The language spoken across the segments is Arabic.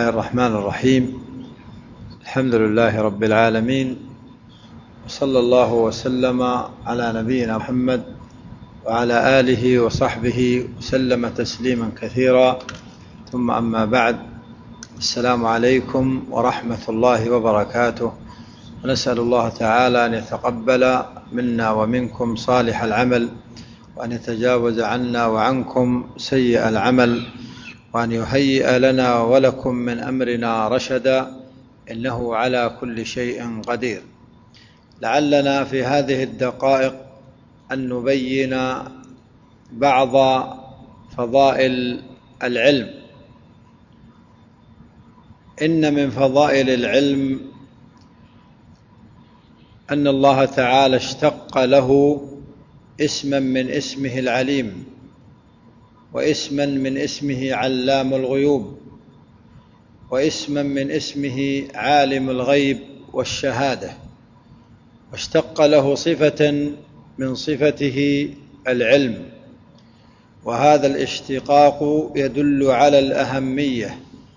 الرحمن الرحيم. الحمد لله رب العالمين، وصلى الله وسلم على نبينا محمد وعلى آله وصحبه وسلم تسليما كثيرا، ثم أما بعد. السلام عليكم ورحمة الله وبركاته، ونسأل الله تعالى أن يتقبل منا ومنكم صالح العمل، وأن يتجاوز عنا وعنكم سيء العمل، وأن يهيئ لنا ولكم من أمرنا رشدا، إنه على كل شيء قدير. لعلنا في هذه الدقائق أن نبين بعض فضائل العلم. إن من فضائل العلم أن الله تعالى اشتق له اسما من اسمه العليم، واسما من اسمه علام الغيوب، واسما من اسمه عالم الغيب والشهادة، واشتق له صفة من صفته العلم. وهذا الاشتقاق يدل على الأهمية،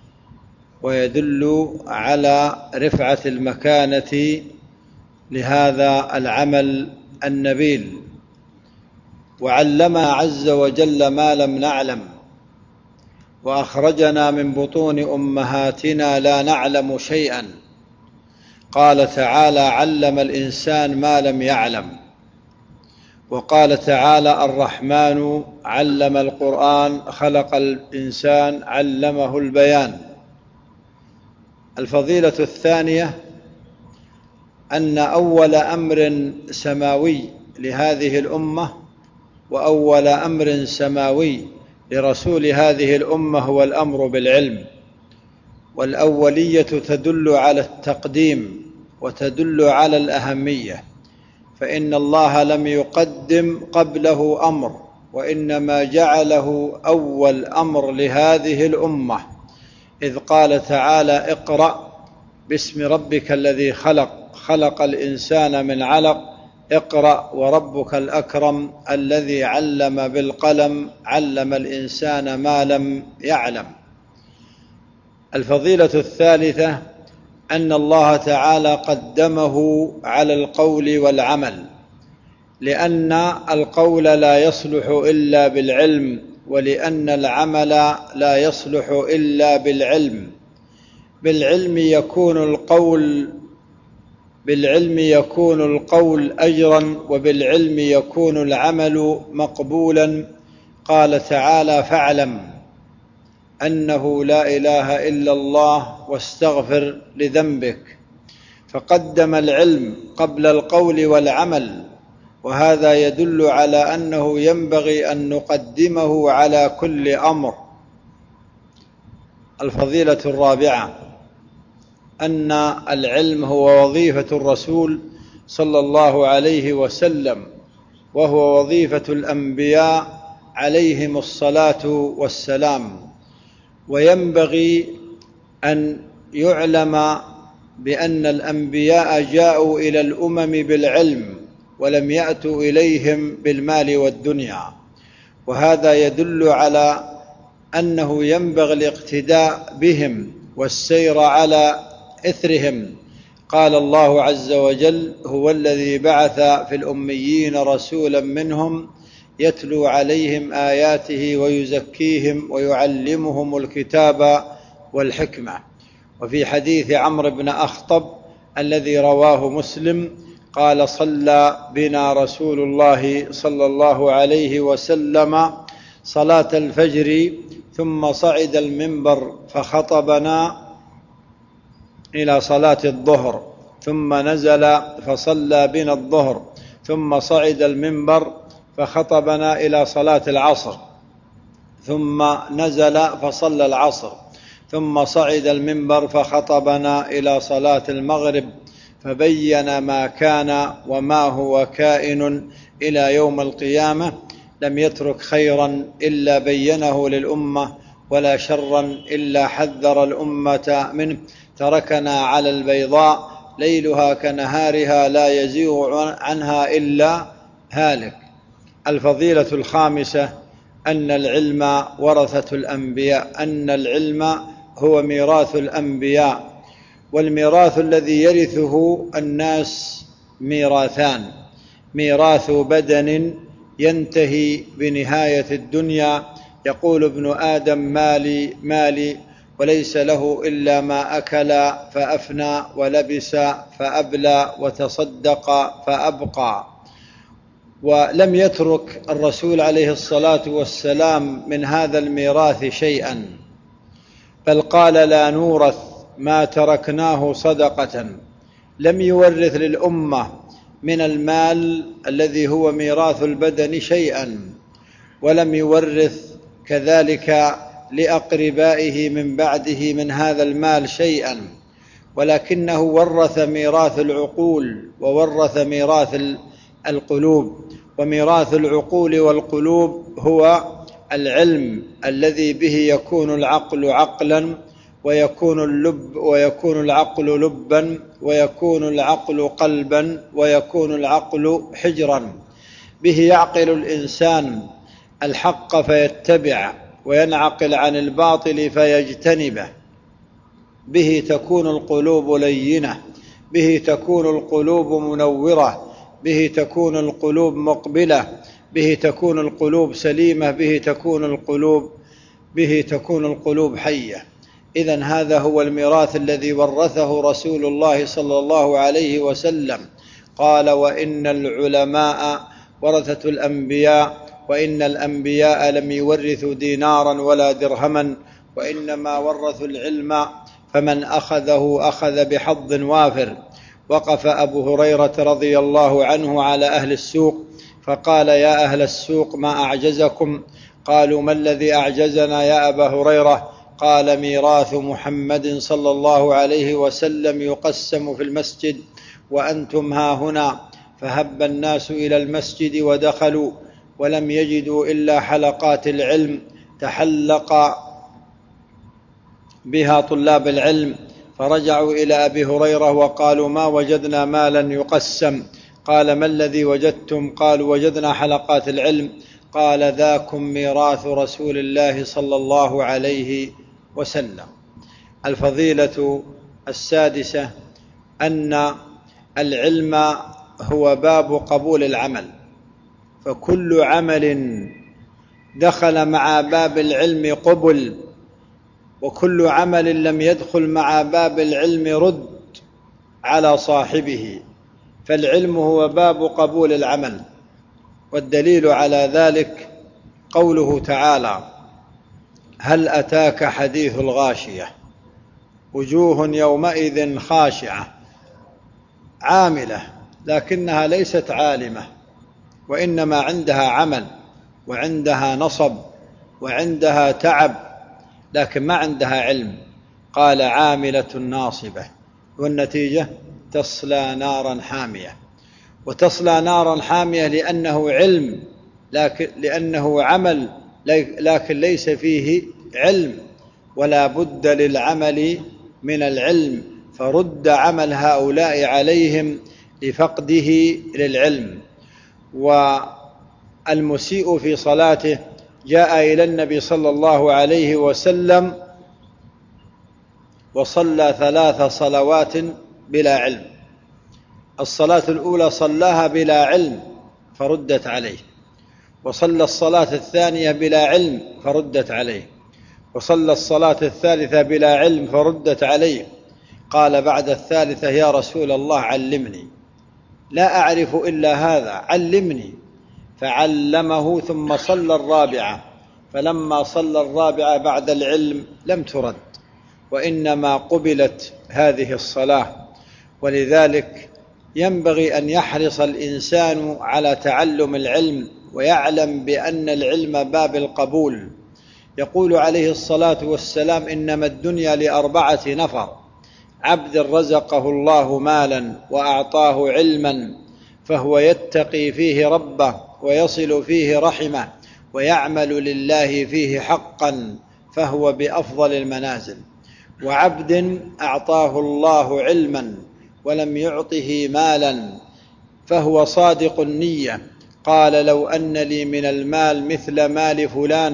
ويدل على رفعة المكانة لهذا العمل النبيل. وعلمنا عز وجل ما لم نعلم، وأخرجنا من بطون أمهاتنا لا نعلم شيئا. قال تعالى: علم الإنسان ما لم يعلم. وقال تعالى: الرحمن علم القرآن خلق الإنسان علمه البيان. الفضيلة الثانية أن أول أمر سماوي لهذه الأمة وأول أمر سماوي لرسول هذه الأمة هو الأمر بالعلم. والأولية تدل على التقديم وتدل على الأهمية، فإن الله لم يقدم قبله أمر، وإنما جعله أول أمر لهذه الأمة، إذ قال تعالى: اقرأ باسم ربك الذي خلق، خلق الإنسان من علق، اقرأ وربك الأكرم الذي علم بالقلم، علم الإنسان ما لم يعلم. الفضيلة الثالثة أن الله تعالى قدمه على القول والعمل، لأن القول لا يصلح إلا بالعلم، ولأن العمل لا يصلح إلا بالعلم. بالعلم يكون القول أجرا، وبالعلم يكون العمل مقبولا. قال تعالى: فاعلم أنه لا إله إلا الله واستغفر لذنبك. فقدم العلم قبل القول والعمل، وهذا يدل على أنه ينبغي أن نقدمه على كل أمر. الفضيلة الرابعة أن العلم هو وظيفة الرسول صلى الله عليه وسلم، وهو وظيفة الأنبياء عليهم الصلاة والسلام. وينبغي أن يعلم بأن الأنبياء جاءوا إلى الأمم بالعلم، ولم يأتوا إليهم بالمال والدنيا، وهذا يدل على أنه ينبغي الاقتداء بهم والسير على إثرهم. قال الله عز وجل: هو الذي بعث في الأميين رسولا منهم يتلو عليهم آياته ويزكيهم ويعلمهم الكتاب والحكمة. وفي حديث عمرو بن أخطب الذي رواه مسلم قال: صلى بنا رسول الله صلى الله عليه وسلم صلاة الفجر، ثم صعد المنبر فخطبنا إلى صلاة الظهر، ثم نزل فصلى بنا الظهر، ثم صعد المنبر فخطبنا إلى صلاة العصر، ثم نزل فصلى العصر، ثم صعد المنبر فخطبنا إلى صلاة المغرب، فبين ما كان وما هو كائن إلى يوم القيامة. لم يترك خيرا إلا بينه للأمة، ولا شرا إلا حذر الأمة منه. تركنا على البيضاء ليلها كنهارها لا يزيغ عنها إلا هالك. الفضيلة الخامسة أن العلم ورثة الأنبياء، أن العلم هو ميراث الأنبياء، والميراث الذي يرثه الناس ميراثان: ميراث بدن ينتهي بنهاية الدنيا، يقول ابن آدم مالي مالي، وليس له إلا ما أكل فأفنى ولبس فأبلى وتصدق فأبقى. ولم يترك الرسول عليه الصلاة والسلام من هذا الميراث شيئا، بل قال: لا نورث ما تركناه صدقة. لم يورث للأمة من المال الذي هو ميراث البدن شيئا، ولم يورث كذلك لأقربائه من بعده من هذا المال شيئا، ولكنه ورث ميراث العقول وورث ميراث القلوب. وميراث العقول والقلوب هو العلم الذي به يكون العقل عقلا، ويكون العقل لبا، ويكون العقل قلبا، ويكون العقل حجرا. به يعقل الإنسان الحق فيتبع، وينعقل عن الباطل فيجتنبه. به تكون القلوب لينة، به تكون القلوب منورة، به تكون القلوب مقبلة، به تكون القلوب سليمة، به تكون القلوب حية. إذن هذا هو الميراث الذي ورثه رسول الله صلى الله عليه وسلم. قال: وإن العلماء ورثة الأنبياء، وإن الأنبياء لم يورثوا دينارا ولا درهما، وإنما ورثوا العلم، فمن أخذه أخذ بحظ وافر. وقف أبو هريرة رضي الله عنه على أهل السوق فقال: يا أهل السوق، ما أعجزكم؟ قالوا: ما الذي أعجزنا يا أبا هريرة؟ قال: ميراث محمد صلى الله عليه وسلم يقسم في المسجد وأنتم ها هنا. فهب الناس إلى المسجد ودخلوا، ولم يجدوا إلا حلقات العلم تحلق بها طلاب العلم، فرجعوا إلى أبي هريرة وقالوا: ما وجدنا مالا يقسم. قال: ما الذي وجدتم؟ قالوا: وجدنا حلقات العلم. قال: ذاكم ميراث رسول الله صلى الله عليه وسلم. الفضيلة السادسة أن العلم هو باب قبول العمل، فكل عمل دخل مع باب العلم قبل، وكل عمل لم يدخل مع باب العلم رد على صاحبه، فالعلم هو باب قبول العمل. والدليل على ذلك قوله تعالى: هل أتاك حديث الغاشية وجوه يومئذ خاشعة عاملة لكنها ليست عالمة، وإنما عندها عمل وعندها نصب وعندها تعب، لكن ما عندها علم. قال: عاملة ناصبة، والنتيجة تصلى نارا حامية. وتصلى نارا حامية لأنه علم، لأنه عمل، لكن ليس فيه علم، ولا بد للعمل من العلم، فرد عمل هؤلاء عليهم لفقده للعلم. والمسيء في صلاته جاء إلى النبي صلى الله عليه وسلم وصلى 3 صلوات بلا علم. الصلاة الأولى صلاها بلا علم فردت عليه، وصلى الصلاة الثانية بلا علم فردت عليه، وصلى الصلاة الثالثة بلا علم فردت عليه. قال بعد الثالثة: يا رسول الله علمني، لا أعرف إلا هذا، علمني. فعلمه ثم صلى الرابعة، فلما صلى الرابعة بعد العلم لم ترد، وإنما قبلت هذه الصلاة. ولذلك ينبغي أن يحرص الإنسان على تعلم العلم، ويعلم بأن العلم باب القبول. يقول عليه الصلاة والسلام: إنما الدنيا ل4 نفر: عبد رزقه الله مالا وأعطاه علما، فهو يتقي فيه ربه ويصل فيه رحمه ويعمل لله فيه حقا، فهو بأفضل المنازل. وعبد أعطاه الله علما ولم يعطه مالا، فهو صادق النية. قال: لو أن لي من المال مثل مال فلان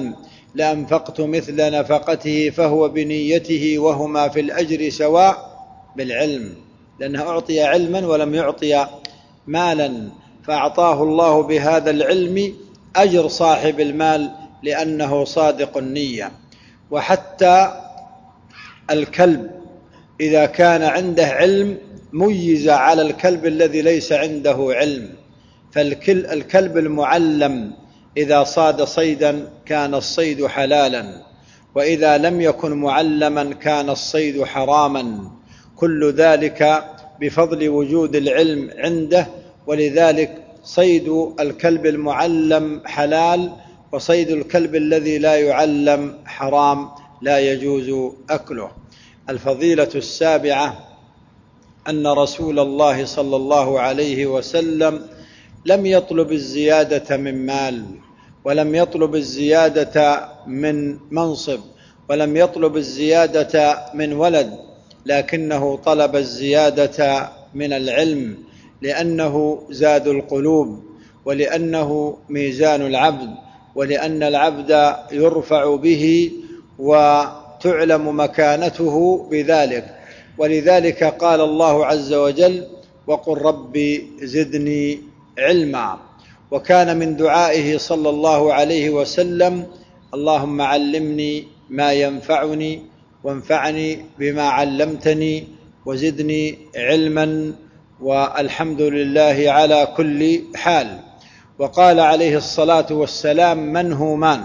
لأنفقت مثل نفقته فهو بنيته وهما في الأجر سواء بالعلم، لأنه أعطي علما ولم يعطي مالا، فأعطاه الله بهذا العلم أجر صاحب المال لأنه صادق النية. وحتى الكلب إذا كان عنده علم ميز على الكلب الذي ليس عنده علم، فالكلب المعلم إذا صاد صيدا كان الصيد حلالا، وإذا لم يكن معلما كان الصيد حراما، كل ذلك بفضل وجود العلم عنده. ولذلك صيد الكلب المعلم حلال، وصيد الكلب الذي لا يعلم حرام لا يجوز أكله. الفضيلة السابعة أن رسول الله صلى الله عليه وسلم لم يطلب الزيادة من مال، ولم يطلب الزيادة من منصب، ولم يطلب الزيادة من ولد، لكنه طلب الزيادة من العلم، لأنه زاد القلوب، ولأنه ميزان العبد، ولأن العبد يرفع به وتعلم مكانته بذلك. ولذلك قال الله عز وجل: وقل رب زدني علما. وكان من دعائه صلى الله عليه وسلم: اللهم علمني ما ينفعني وانفعني بما علمتني وزدني علما، والحمد لله على كل حال. وقال عليه الصلاة والسلام: منهومان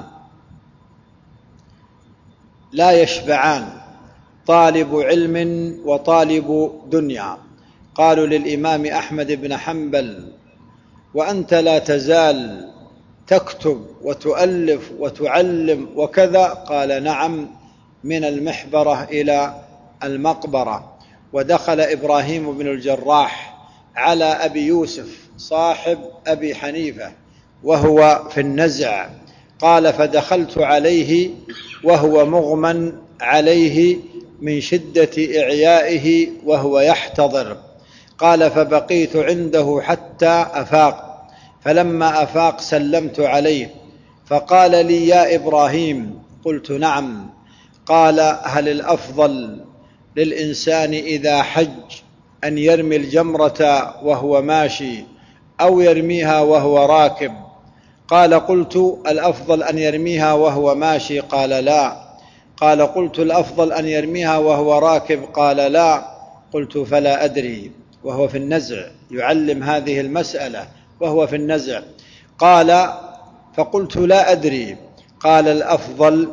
لا يشبعان، طالب علم وطالب دنيا. قالوا للإمام أحمد بن حنبل: وأنت لا تزال تكتب وتؤلف وتعلم وكذا؟ قال: نعم، من المحبرة إلى المقبرة. ودخل إبراهيم بن الجراح على أبي يوسف صاحب أبي حنيفة وهو في النزع، قال: فدخلت عليه وهو مغمى عليه من شدة إعيائه وهو يحتضر، قال: فبقيت عنده حتى أفاق، فلما أفاق سلمت عليه فقال لي: يا إبراهيم. قلت: نعم. قال: هل الأفضل للإنسان إذا حج أن يرمي الجمرة وهو ماشي أو يرميها وهو راكب؟ قال: قلت: الأفضل أن يرميها وهو ماشي. قال: لا. قال: قلت: الأفضل أن يرميها وهو راكب. قال: لا. قلت: فلا أدري، وهو في النزع يعلم هذه المسألة وهو في النزع. قال: فقلت: لا أدري. قال: الأفضل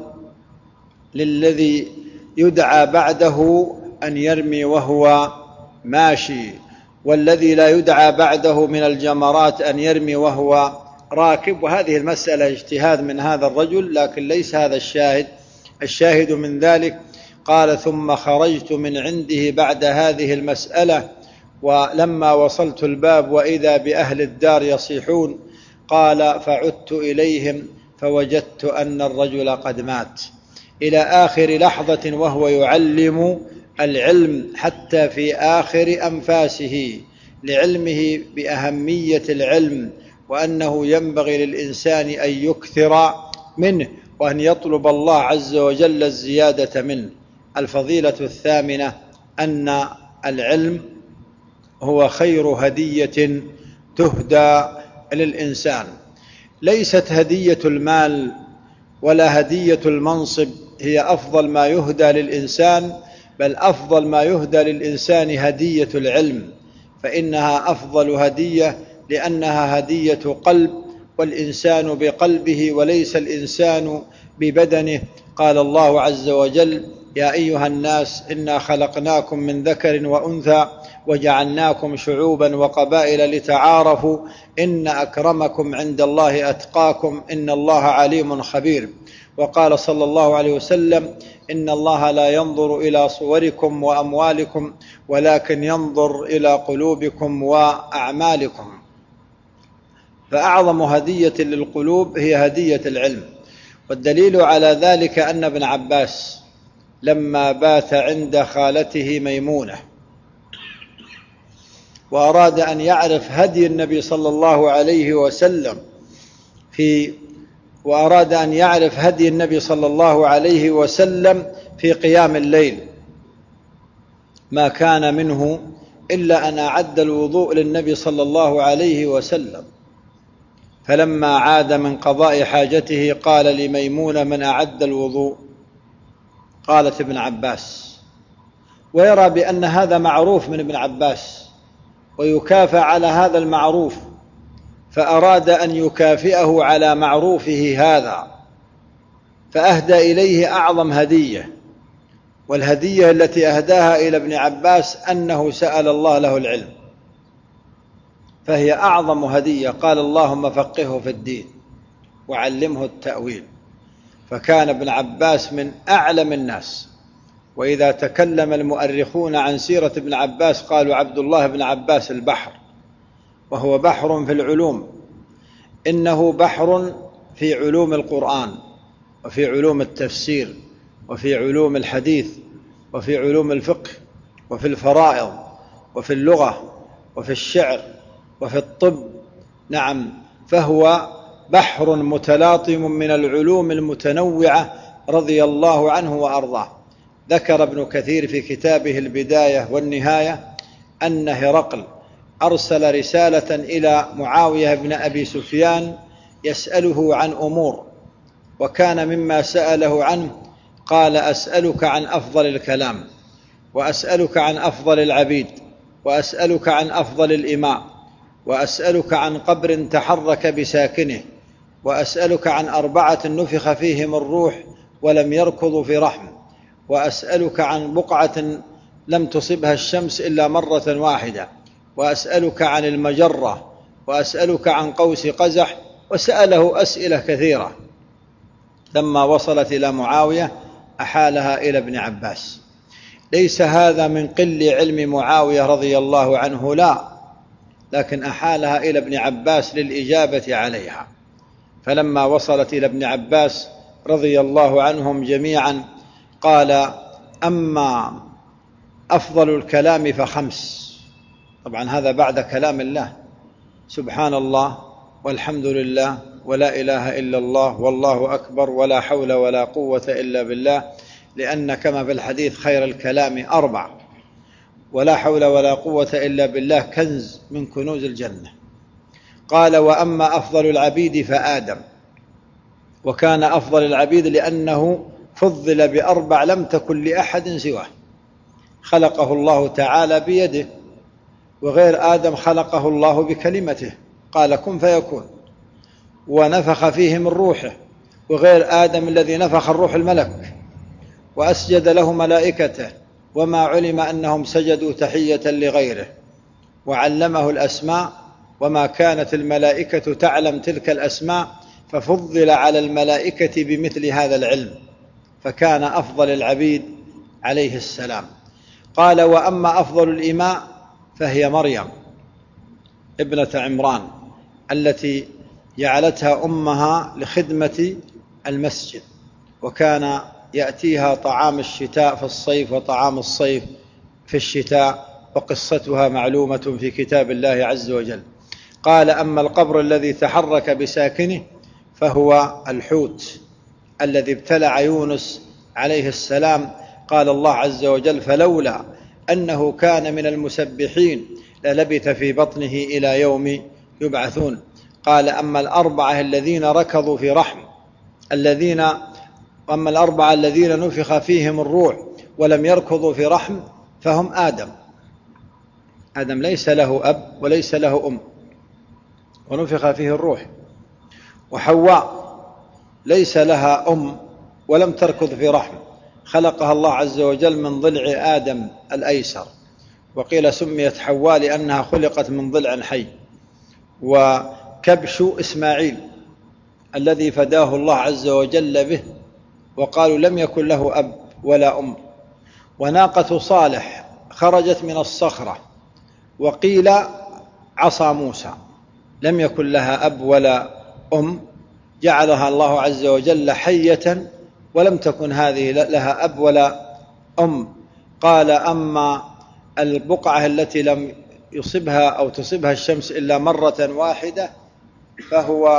للذي يدعى بعده أن يرمي وهو ماشي، والذي لا يدعى بعده من الجمرات أن يرمي وهو راكب. وهذه المسألة اجتهاد من هذا الرجل، لكن ليس هذا الشاهد. الشاهد من ذلك: قال: ثم خرجت من عنده بعد هذه المسألة، ولما وصلت الباب وإذا بأهل الدار يصيحون. قال: فعدت إليهم فوجدت أن الرجل قد مات، إلى آخر لحظة وهو يعلم العلم حتى في آخر أنفاسه، لعلمه بأهمية العلم، وأنه ينبغي للإنسان أن يكثر منه وأن يطلب الله عز وجل الزيادة منه. الفضيلة الثامنة أن العلم هو خير هدية تهدى للإنسان. ليست هدية المال ولا هدية المنصب هي أفضل ما يهدى للإنسان، بل أفضل ما يهدى للإنسان هدية العلم، فإنها أفضل هدية لأنها هدية قلب، والإنسان بقلبه وليس الإنسان ببدنه. قال الله عز وجل: يا أيها الناس إنا خلقناكم من ذكر وأنثى وجعلناكم شعوبا وقبائل لتعارفوا إن أكرمكم عند الله أتقاكم إن الله عليم خبير. وقال صلى الله عليه وسلم: إن الله لا ينظر إلى صوركم وأموالكم ولكن ينظر إلى قلوبكم وأعمالكم. فأعظم هدية للقلوب هي هدية العلم. والدليل على ذلك أن ابن عباس لما بات عند خالته ميمونة وأراد أن يعرف هدي النبي صلى الله عليه وسلم في وأراد أن يعرف هدي النبي صلى الله عليه وسلم في قيام الليل، ما كان منه إلا أن أعد الوضوء للنبي صلى الله عليه وسلم. فلما عاد من قضاء حاجته قال لميمونة: من أعد الوضوء؟ قالت: ابن عباس. ويرى بأن هذا معروف من ابن عباس ويكافأ على هذا المعروف، فأراد أن يكافئه على معروفه هذا، فأهدى إليه أعظم هدية، والهدية التي أهداها إلى ابن عباس أنه سأل الله له العلم، فهي أعظم هدية. قال: اللهم فقهه في الدين وعلمه التأويل. فكان ابن عباس من أعلم الناس. وإذا تكلم المؤرخون عن سيرة ابن عباس قالوا: عبد الله بن عباس البحر، وهو بحر في العلوم، إنه بحر في علوم القرآن وفي علوم التفسير وفي علوم الحديث وفي علوم الفقه وفي الفرائض وفي اللغة وفي الشعر وفي الطب. نعم، فهو بحر متلاطم من العلوم المتنوعة رضي الله عنه وأرضاه. ذكر ابن كثير في كتابه البداية والنهاية أن هرقل أرسل رسالة إلى معاوية بن أبي سفيان يسأله عن أمور، وكان مما سأله عنه قال: أسألك عن أفضل الكلام، وأسألك عن أفضل العبيد، وأسألك عن أفضل الإماء، وأسألك عن قبر تحرك بساكنه، وأسألك عن 4 نفخ فيهم الروح ولم يركضوا في رحم، وأسألك عن بقعة لم تصبها الشمس إلا مرة واحدة، وأسألك عن المجرة، وأسألك عن قوس قزح. وسأله أسئلة كثيرة. لما وصلت إلى معاوية أحالها إلى ابن عباس. ليس هذا من قل علم معاوية رضي الله عنه، لا، لكن أحالها إلى ابن عباس للإجابة عليها. فلما وصلت إلى ابن عباس رضي الله عنهم جميعا قال: أما أفضل الكلام ف5. طبعا هذا بعد كلام الله: سبحان الله والحمد لله ولا إله إلا الله والله أكبر ولا حول ولا قوة إلا بالله، لأن كما في الحديث خير الكلام 4، ولا حول ولا قوة إلا بالله كنز من كنوز الجنة. قال: وأما أفضل العبيد فآدم، وكان أفضل العبيد لأنه فضل ب4 لم تكن لأحد سواه، خلقه الله تعالى بيده، وغير آدم خلقه الله بكلمته، قال: كن فيكون، ونفخ فيه من روحه، وغير آدم الذي نفخ الروح الملك، وأسجد له ملائكته، وما علم أنهم سجدوا تحية لغيره، وعلمه الأسماء، وما كانت الملائكة تعلم تلك الأسماء، ففضل على الملائكة بمثل هذا العلم، فكان أفضل العبيد عليه السلام. قال: وأما أفضل الإماء فهي مريم ابنة عمران، التي جعلتها أمها لخدمة المسجد، وكان يأتيها طعام الشتاء في الصيف وطعام الصيف في الشتاء، وقصتها معلومة في كتاب الله عز وجل. قال: أما القبر الذي تحرك بساكنه فهو الحوت الذي ابتلع يونس عليه السلام. قال الله عز وجل: فلولا أنه كان من المسبحين للبث في بطنه إلى يوم يبعثون. قال: أما ال4 الذين ركضوا في رحم، أما ال4 الذين نفخ فيهم الروح ولم يركضوا في رحم فهم آدم. آدم ليس له أب وليس له أم ونفخ فيه الروح، وحواء ليس لها أم ولم تركض في رحم، خلقها الله عز وجل من ضلع آدم الأيسر، وقيل سميت حواء لأنها خلقت من ضلع حي. وكبش إسماعيل الذي فداه الله عز وجل به، وقالوا لم يكن له أب ولا أم. وناقة صالح خرجت من الصخرة، وقيل عصا موسى لم يكن لها أب ولا أم، جعلها الله عز وجل حية ولم تكن هذه لها أب ولا أم. قال: أما البقعة التي لم يصبها أو تصبها الشمس إلا مرة واحدة فهو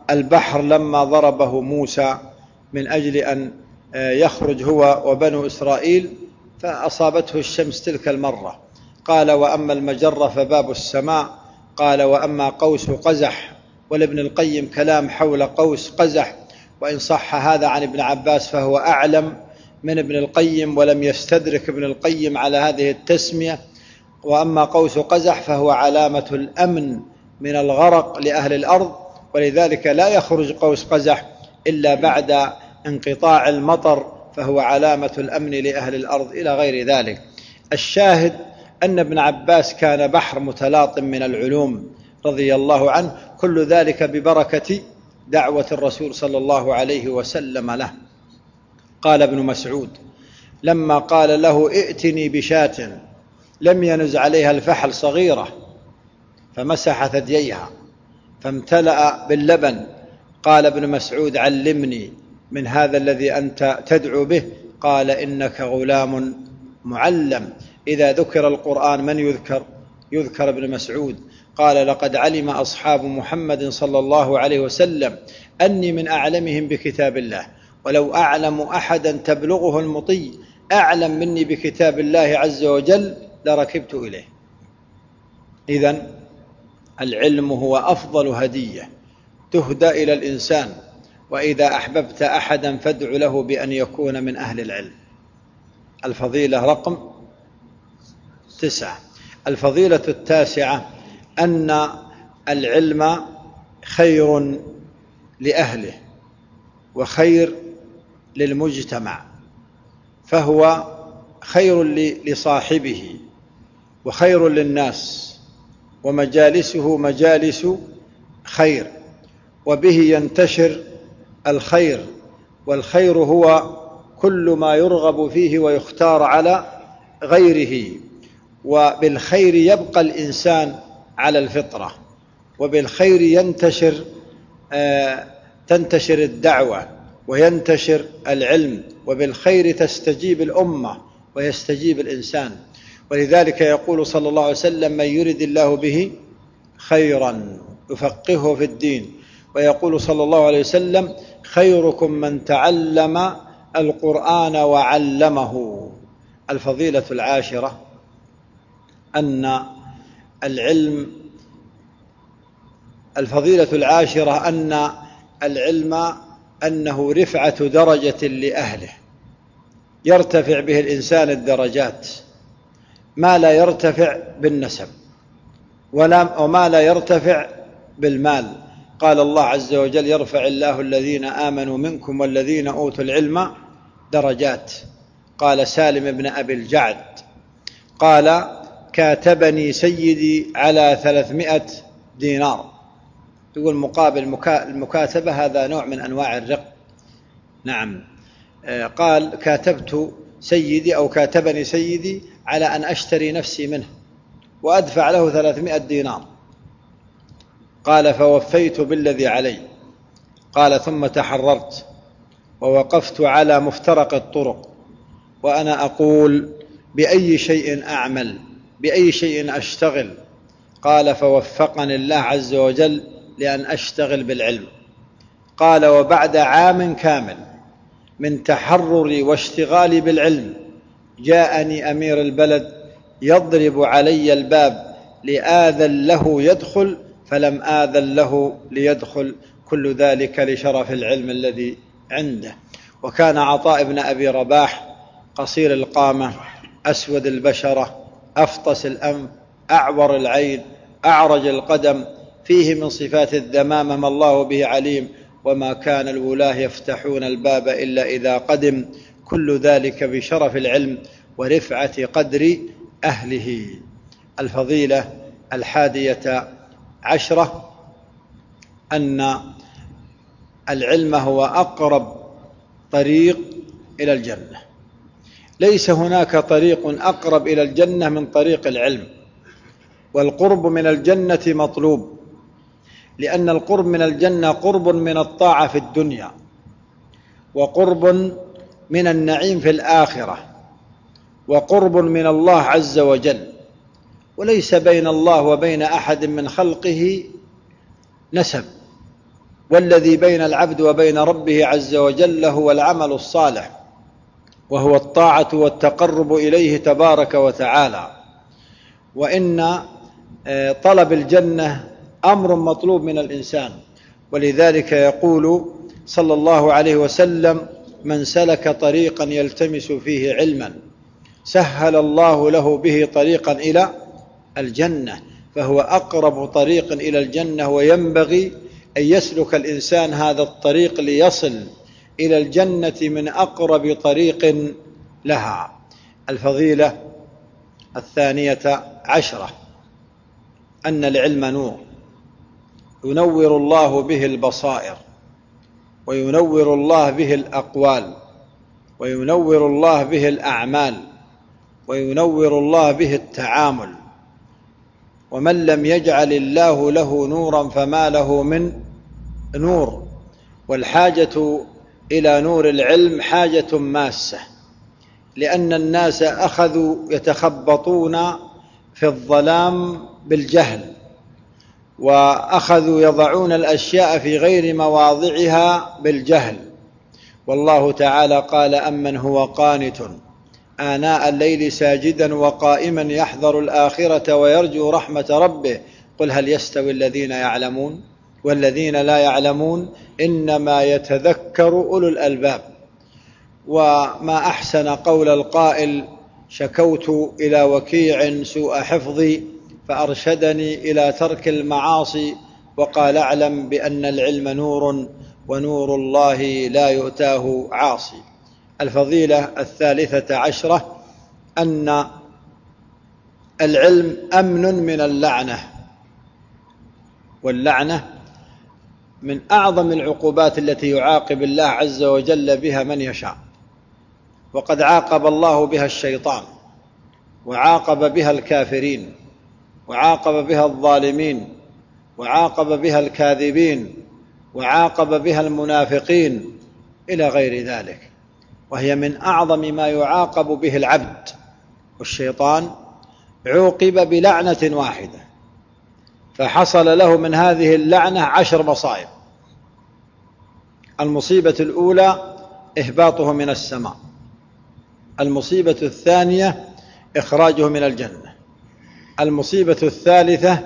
البحر لما ضربه موسى من أجل أن يخرج هو وبنو إسرائيل فأصابته الشمس تلك المرة. قال وأما المجرة فباب السماء. قال وأما قوس قزح. ولابن القيم كلام حول قوس قزح، وإن صح هذا عن ابن عباس فهو أعلم من ابن القيم، ولم يستدرك ابن القيم على هذه التسمية. وأما قوس قزح فهو علامة الأمن من الغرق لأهل الأرض، ولذلك لا يخرج قوس قزح إلا بعد انقطاع المطر، فهو علامة الأمن لأهل الأرض إلى غير ذلك. الشاهد أن ابن عباس كان بحر متلاطم من العلوم رضي الله عنه، كل ذلك ببركة دعوة الرسول صلى الله عليه وسلم له. قال ابن مسعود لما قال له ائتني بشاة لم ينز عليها الفحل صغيرة فمسح ثدييها فامتلأ باللبن، قال ابن مسعود علمني من هذا الذي أنت تدعو به. قال إنك غلام معلم. إذا ذكر القرآن من يذكر ابن مسعود. قال لقد علم أصحاب محمد صلى الله عليه وسلم أني من أعلمهم بكتاب الله، ولو أعلم أحدا تبلغه المطي أعلم مني بكتاب الله عز وجل لركبت إليه. إذن العلم هو أفضل هدية تهدى إلى الإنسان، وإذا أحببت أحدا فادع له بأن يكون من أهل العلم. الفضيلة رقم 9. الفضيلة 9 أن العلم خير لأهله وخير للمجتمع، فهو خير لصاحبه وخير للناس، ومجالسه مجالس خير، وبه ينتشر الخير، والخير هو كل ما يرغب فيه ويختار على غيره. وبالخير يبقى الإنسان على الفطرة، وبالخير تنتشر الدعوة وينتشر العلم، وبالخير تستجيب الأمة ويستجيب الإنسان. ولذلك يقول صلى الله عليه وسلم من يرد الله به خيرا يفقهه في الدين. ويقول صلى الله عليه وسلم خيركم من تعلم القرآن وعلمه. الفضيلة 10 أن العلم أنه رفعة درجة لأهله، يرتفع به الإنسان الدرجات، ما لا يرتفع بالنسب وما لا يرتفع بالمال. قال الله عز وجل يرفع الله الذين آمنوا منكم والذين أوتوا العلم درجات. قال سالم بن أبي الجعد قال كاتبني سيدي على 300 دينار. يقول مقابل المكاتبة هذا نوع من أنواع الرق. نعم. قال كاتبت سيدي أو كاتبني سيدي على أن أشتري نفسي منه وأدفع له 300 دينار. قال فوفيت بالذي علي. قال ثم تحررت ووقفت على مفترق الطرق وأنا أقول بأي شيء أعمل، بأي شيء أشتغل. قال فوفقني الله عز وجل لأن أشتغل بالعلم. قال وبعد عام كامل من تحرري واشتغالي بالعلم جاءني أمير البلد يضرب علي الباب لآذن له يدخل، فلم آذن له ليدخل، كل ذلك لشرف العلم الذي عنده. وكان عطاء بن أبي رباح قصير القامة أسود البشرة أفطس الأنف أعور العين أعرج القدم، فيه من صفات الذمامة ما الله به عليم، وما كان الولاة يفتحون الباب إلا إذا قدم، كل ذلك بشرف العلم ورفعة قدر أهله. الفضيلة 11 أن العلم هو أقرب طريق إلى الجنة. ليس هناك طريق أقرب إلى الجنة من طريق العلم، والقرب من الجنة مطلوب، لأن القرب من الجنة قرب من الطاعة في الدنيا وقرب من النعيم في الآخرة وقرب من الله عز وجل، وليس بين الله وبين أحد من خلقه نسب والذي بين العبد وبين ربه عز وجل هو العمل الصالح، وهو الطاعة والتقرب إليه تبارك وتعالى. وإن طلب الجنة أمر مطلوب من الإنسان، ولذلك يقول صلى الله عليه وسلم: من سلك طريقا يلتمس فيه علما سهل الله له به طريقا إلى الجنة، فهو أقرب طريق إلى الجنة، وينبغي أن يسلك الإنسان هذا الطريق ليصل إلى الجنة من أقرب طريق لها. الفضيلة 12 أن العلم نور ينور الله به البصائر، وينور الله به الأقوال، وينور الله به الأعمال، وينور الله به التعامل. ومن لم يجعل الله له نورا فما له من نور. والحاجة إلى نور العلم حاجة ماسة، لأن الناس أخذوا يتخبطون في الظلام بالجهل، وأخذوا يضعون الأشياء في غير مواضعها بالجهل. والله تعالى قال: أمن هو قانت آناء الليل ساجدا وقائما يحذر الآخرة ويرجو رحمة ربه قل هل يستوي الذين يعلمون والذين لا يعلمون إنما يتذكر أولو الألباب. وما أحسن قول القائل: شكوت إلى وكيع سوء حفظي فأرشدني إلى ترك المعاصي، وقال: اعلم بأن العلم نور ونور الله لا يؤتاه عاصي. الفضيلة 13 أن العلم أمن من اللعنة، واللعنة من أعظم العقوبات التي يعاقب الله عز وجل بها من يشاء، وقد عاقب الله بها الشيطان، وعاقب بها الكافرين، وعاقب بها الظالمين، وعاقب بها الكاذبين، وعاقب بها المنافقين إلى غير ذلك، وهي من أعظم ما يعاقب به العبد. والشيطان عوقب بلعنة واحدة، فحصل له من هذه اللعنة 10 مصائب. المصيبة الأولى إهباطه من السماء، المصيبة الثانية إخراجه من الجنة، المصيبة الثالثة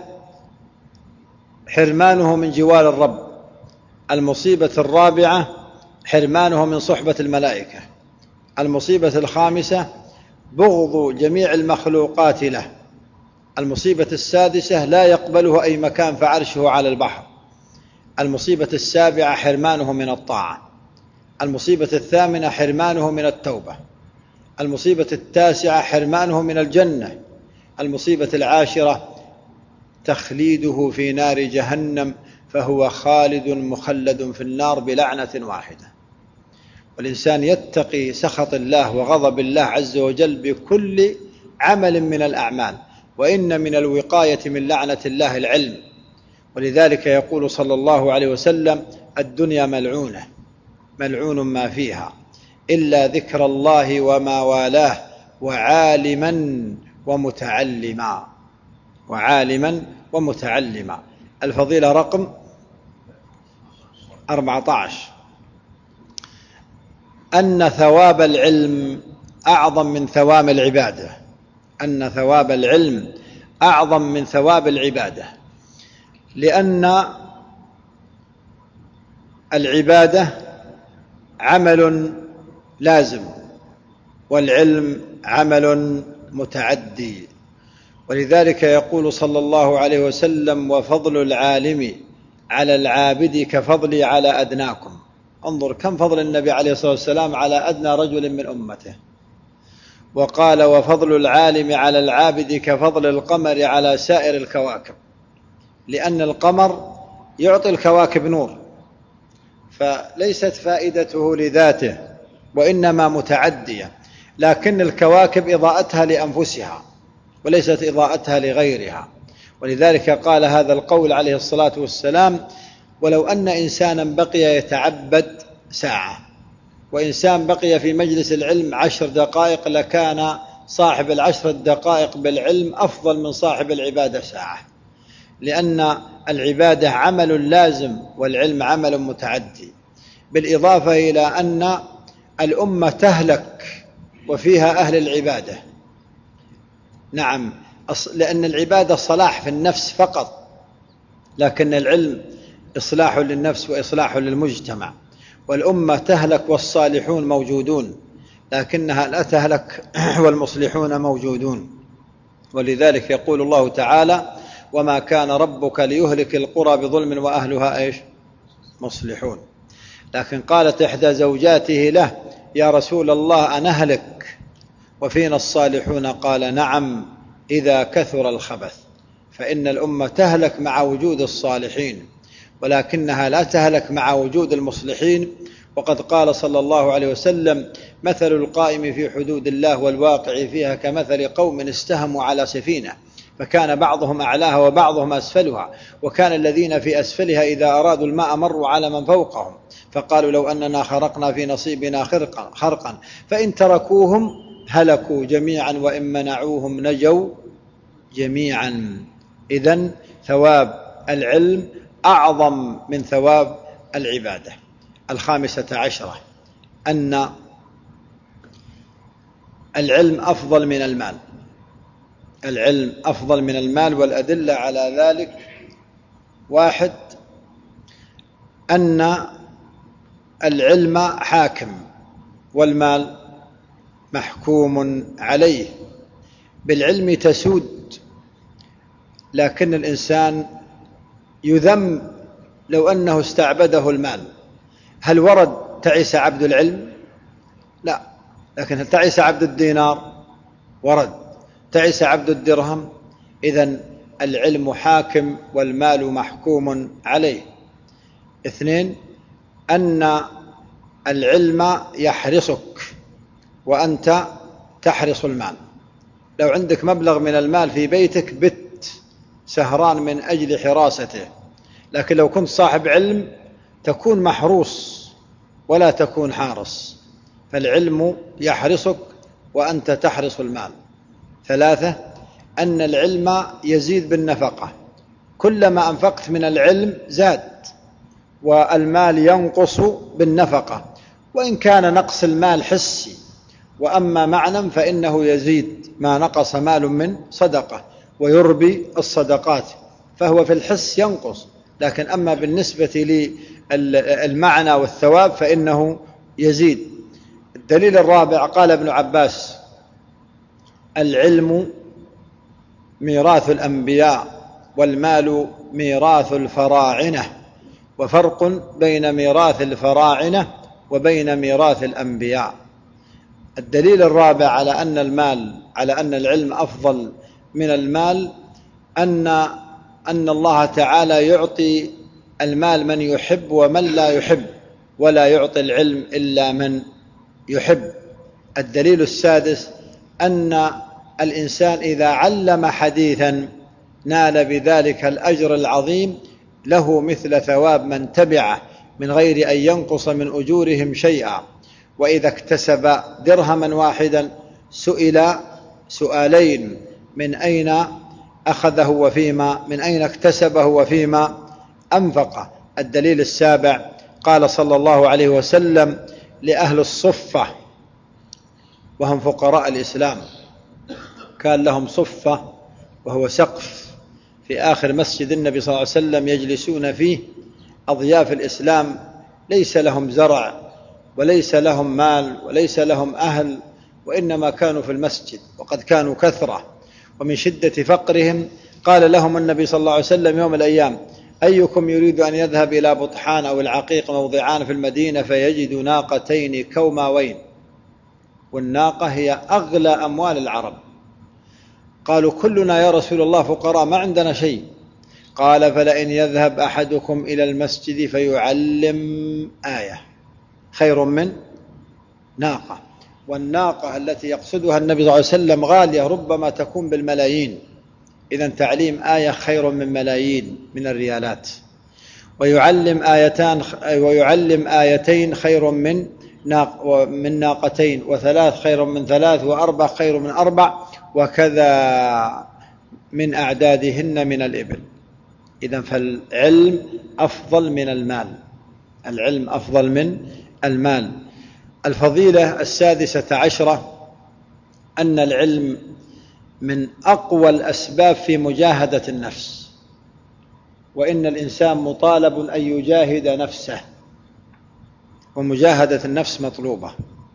حرمانه من جوار الرب، المصيبة الرابعة حرمانه من صحبة الملائكة، المصيبة الخامسة بغض جميع المخلوقات له، المصيبة السادسة لا يقبله أي مكان فعرشه على البحر، المصيبة السابعة حرمانه من الطاعة، المصيبة الثامنة حرمانه من التوبة، المصيبة التاسعة حرمانه من الجنة، المصيبة العاشرة تخليده في نار جهنم، فهو خالد مخلد في النار بلعنة واحدة. والإنسان يتقي سخط الله وغضب الله عز وجل بكل عمل من الأعمال، وإن من الوقاية من لعنة الله العلم. ولذلك يقول صلى الله عليه وسلم: الدنيا ملعونة ملعون ما فيها إلا ذكر الله وما والاه وعالما ومتعلما. وعالما ومتعلما. الفضيلة رقم 14 أن ثواب العلم أعظم من ثواب العبادة، أن ثواب العلم أعظم من ثواب العبادة، لأن العبادة عمل لازم، والعلم عمل متعدي. ولذلك يقول صلى الله عليه وسلم: وفضل العالم على العابد كفضلي على أدناكم. انظر كم فضل النبي عليه الصلاة والسلام على أدنى رجل من أمته. وقال: وفضل العالم على العابد كفضل القمر على سائر الكواكب، لأن القمر يعطي الكواكب نور، فليست فائدته لذاته وإنما متعدية، لكن الكواكب إضاءتها لأنفسها وليست إضاءتها لغيرها. ولذلك قال هذا القول عليه الصلاة والسلام: ولو أن إنسانا بقي يتعبد ساعة، وإنسان بقي في مجلس العلم 10 دقائق، لكان صاحب ال10 دقائق بالعلم أفضل من صاحب العبادة ساعة، لأن العبادة عمل لازم والعلم عمل متعدي، بالإضافة إلى أن الأمة تهلك وفيها أهل العبادة. نعم، لأن العبادة صلاح في النفس فقط، لكن العلم إصلاح للنفس وإصلاح للمجتمع. والأمة تهلك والصالحون موجودون، لكنها لا تهلك والمصلحون موجودون. ولذلك يقول الله تعالى: وما كان ربك ليهلك القرى بظلم وأهلها إيش؟ مصلحون. لكن قالت إحدى زوجاته له: يا رسول الله أنهلك وفينا الصالحون؟ قال: نعم، إذا كثر الخبث، فإن الأمة تهلك مع وجود الصالحين، ولكنها لا تهلك مع وجود المصلحين. وقد قال صلى الله عليه وسلم: مثل القائم في حدود الله والواقع فيها كمثل قوم استهموا على سفينة فكان بعضهم أعلاها وبعضهم أسفلها، وكان الذين في أسفلها إذا أرادوا الماء مروا على من فوقهم فقالوا: لو أننا خرقنا في نصيبنا خرقا فإن تركوهم هلكوا جميعا وإن منعوهم نجوا جميعا. إذن ثواب العلم أعظم من ثواب العبادة. 15 أن العلم أفضل من المال. العلم أفضل من المال، والأدلة على ذلك: 1، أن العلم حاكم والمال محكوم عليه. بالعلم تسود، لكن الإنسان يذم لو أنه استعبده المال. هل ورد تعس عبد العلم؟ لا. لكن هل تعس عبد الدينار؟ ورد. تعس عبد الدرهم؟ إذن العلم حاكم والمال محكوم عليه. 2، أن العلم يحرسك وأنت تحرس المال. لو عندك مبلغ من المال في بيتك بت سهران من أجل حراسته، لكن لو كنت صاحب علم تكون محروس ولا تكون حارس. فالعلم يحرسك وأنت تحرس المال. 3، أن العلم يزيد بالنفقة، كلما أنفقت من العلم زاد، والمال ينقص بالنفقة، وإن كان نقص المال حسي، وأما معنى فإنه يزيد ما نقص مال من صدقة ويربي الصدقات، فهو في الحس ينقص، لكن أما بالنسبة للمعنى والثواب فإنه يزيد. الدليل الرابع قال ابن عباس: العلم ميراث الأنبياء والمال ميراث الفراعنة، وفرق بين ميراث الفراعنة وبين ميراث الأنبياء. الدليل الرابع على أن العلم أفضل من المال أن الله تعالى يعطي المال من يحب ومن لا يحب، ولا يعطي العلم إلا من يحب. الدليل السادس أن الإنسان إذا علم حديثا نال بذلك الأجر العظيم، له مثل ثواب من تبعه من غير أن ينقص من أجورهم شيئا. وإذا اكتسب درهما واحدا سئل سؤالين: من أين أخذه من أين اكتسبه وفيما أنفقه. الدليل السابع قال صلى الله عليه وسلم لأهل الصفة وهم فقراء الإسلام، كان لهم صفة وهو سقف في آخر مسجد النبي صلى الله عليه وسلم يجلسون فيه أضياف الإسلام، ليس لهم زرع وليس لهم مال وليس لهم أهل، وإنما كانوا في المسجد، وقد كانوا كثرة. ومن شدة فقرهم قال لهم النبي صلى الله عليه وسلم يوم من الأيام: أيكم يريد أن يذهب إلى بطحان أو العقيق موضعان في المدينة فيجد ناقتين كوماوين، والناقة هي أغلى أموال العرب. قالوا: كلنا يا رسول الله فقراء ما عندنا شيء. قال: فلئن يذهب أحدكم إلى المسجد فيعلم آية خير من ناقة. والناقة التي يقصدها النبي صلى الله عليه وسلم غالية، ربما تكون بالملايين، إذن تعليم آية خير من ملايين من الريالات. ويعلم آيتين خير من ناقتين، وثلاث خير من ثلاث، وأربع خير من أربع، وكذا من أعدادهن من الإبل. إذن فالعلم أفضل من المال، العلم أفضل من المال. الفضيلة 16 أن العلم من أقوى الأسباب في مجاهدة النفس، وإن الإنسان مطالب أن يجاهد نفسه، ومجاهدة النفس مطلوبة،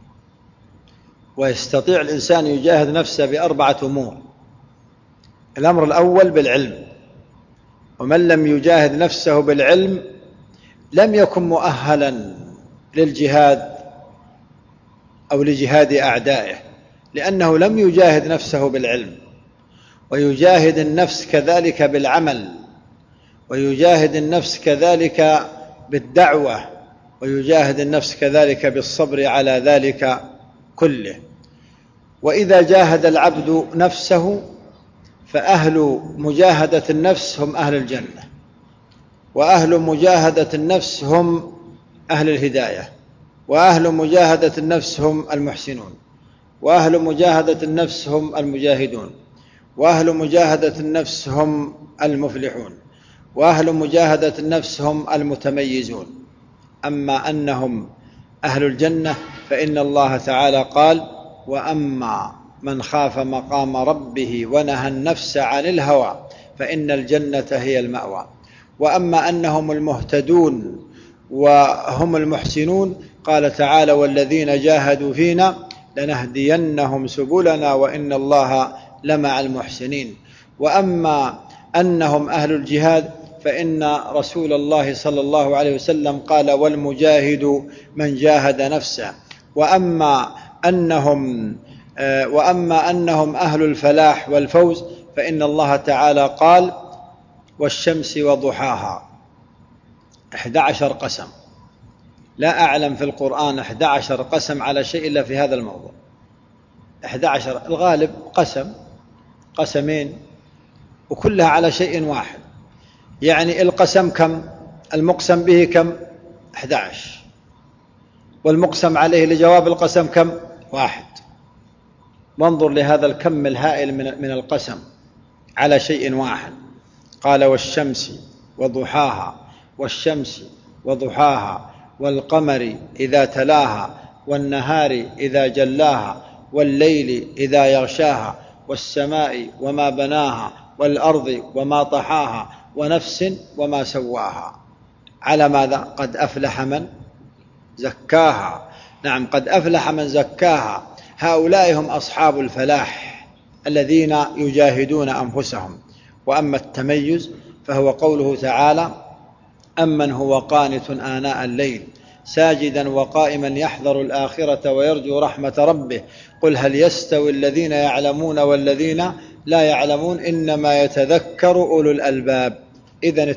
ويستطيع الإنسان يجاهد نفسه ب4 أمور. الأمر الأول بالعلم، ومن لم يجاهد نفسه بالعلم لم يكن مؤهلا للجهاد أو لجهاد أعدائه، لأنه لم يجاهد نفسه بالعلم. ويجاهد النفس كذلك بالعمل، ويجاهد النفس كذلك بالدعوة، ويجاهد النفس كذلك بالصبر على ذلك كله. وإذا جاهد العبد نفسه فأهل مجاهدة النفس هم أهل الجنة، وأهل مجاهدة النفس هم أهل الهداية، وأهل مجاهدة النفس هم المحسنون، وأهل مجاهدة النفس هم المجاهدون، وأهل مجاهدة النفس هم المفلحون، وأهل مجاهدة النفس هم المتميزون. أما أنهم أهل الجنة فإن الله تعالى قال: وأما من خاف مقام ربه ونهى النفس عن الهوى فإن الجنة هي المأوى. وأما أنهم المهتدون وهم المحسنون قال تعالى: والذين جاهدوا فينا لنهدينهم سبلنا وإن الله لمع المحسنين. وأما أنهم أهل الجهاد فإن رسول الله صلى الله عليه وسلم قال: والمجاهد من جاهد نفسه. وأما أنهم أهل الفلاح والفوز فإن الله تعالى قال: والشمس وضحاها. 11 قسم، لا أعلم في القرآن 11 قسم على شيء إلا في هذا الموضوع. 11 الغالب قسمين وكلها على شيء واحد. يعني القسم كم؟ المقسم به كم؟ 11. والمقسم عليه لجواب القسم كم؟ 1. وانظر لهذا الكم الهائل من القسم على شيء واحد. قال: والشمس وضحاها، والشمس وضحاها، والقمر إذا تلاها، والنهار إذا جلاها، والليل إذا يغشاها، والسماء وما بناها، والأرض وما طحاها، ونفس وما سواها. على ماذا؟ قد أفلح من زكاها. نعم، قد أفلح من زكاها. هؤلاء هم أصحاب الفلاح الذين يجاهدون أنفسهم. وأما التميز فهو قوله تعالى: أمن هو قانت آناء الليل ساجدا وقائما يحذر الآخرة ويرجو رحمة ربه قل هل يستوي الذين يعلمون والذين لا يعلمون إنما يتذكر أولو الألباب. إذن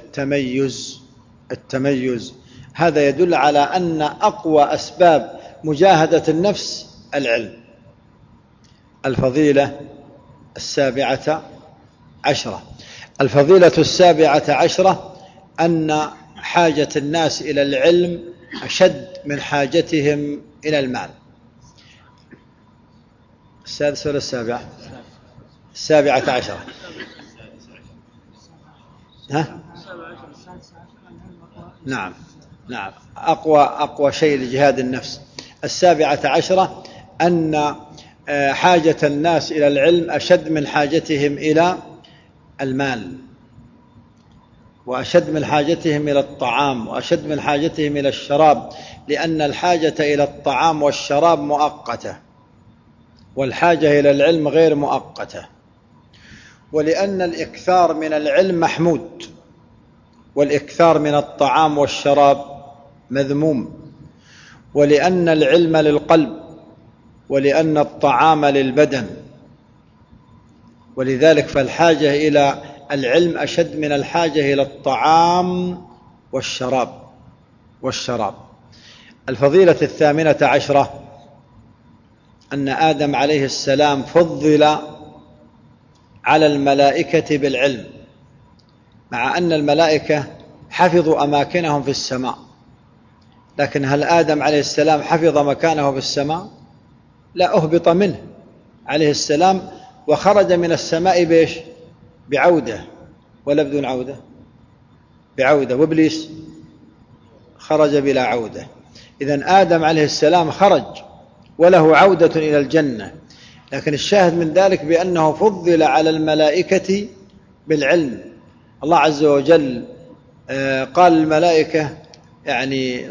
التميز هذا يدل على أن أقوى أسباب مجاهدة النفس العلم. الفضيلة 17. الفضيلة 17 أن حاجة الناس إلى العلم أشد من حاجتهم إلى المال. 6 ولا 7؟ 17. ها؟ نعم أقوى شيء لجهاد النفس. 17 أن حاجة الناس إلى العلم أشد من حاجتهم إلى المال، وأشد من حاجتهم إلى الطعام، وأشد من حاجتهم إلى الشراب، لأن الحاجة إلى الطعام والشراب مؤقتة، والحاجة إلى العلم غير مؤقتة. ولأن الإكثار من العلم محمود، والإكثار من الطعام والشراب مذموم. ولأن العلم للقلب، ولأن الطعام للبدن، ولذلك فالحاجة إلى العلم أشد من الحاجة إلى الطعام والشراب. الفضيلة 18 أن آدم عليه السلام فضل على الملائكة بالعلم، مع أن الملائكة حفظوا أماكنهم في السماء، لكن هل آدم عليه السلام حفظ مكانه في السماء؟ لا، أهبط منه عليه السلام وخرج من السماء بإيش؟ بعودة ولا بدون عودة؟ بعودة، وإبليس خرج بلا عودة. إذن آدم عليه السلام خرج وله عودة إلى الجنة، لكن الشاهد من ذلك بأنه فضل على الملائكة بالعلم. الله عز وجل قال الملائكة يعني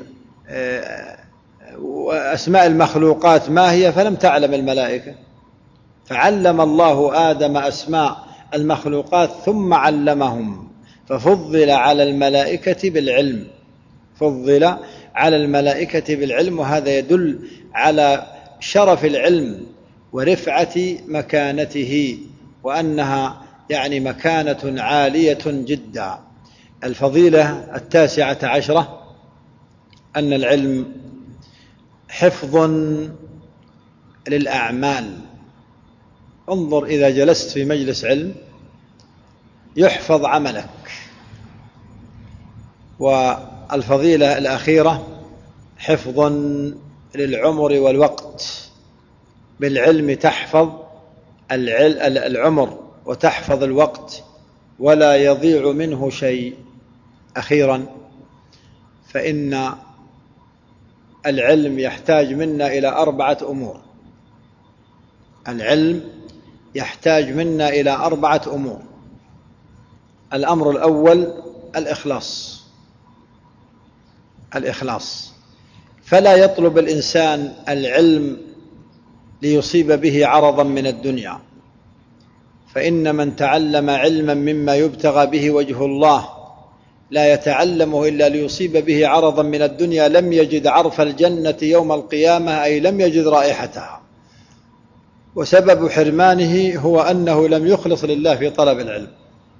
أسماء المخلوقات ما هي، فلم تعلم الملائكة، فعلم الله آدم أسماء المخلوقات ثم علمهم، ففضل على الملائكة بالعلم، فضل على الملائكة بالعلم. وهذا يدل على شرف العلم ورفعة مكانته، وأنها يعني مكانة عالية جدا. الفضيلة 19 أن العلم حفظ للأعمال. انظر إذا جلست في مجلس علم يحفظ عملك. والفضيلة الأخيرة حفظ للعمر والوقت. بالعلم تحفظ العمر وتحفظ الوقت ولا يضيع منه شيء. أخيرا، فإن العلم يحتاج منا إلى 4 أمور. العلم يحتاج منا إلى 4 أمور. الأمر الأول الإخلاص. الإخلاص، فلا يطلب الإنسان العلم ليصيب به عرضا من الدنيا، فإن من تعلم علما مما يبتغى به وجه الله لا يتعلمه إلا ليصيب به عرضا من الدنيا لم يجد عرف الجنة يوم القيامة، أي لم يجد رائحتها. وسبب حرمانه هو أنه لم يخلص لله في طلب العلم.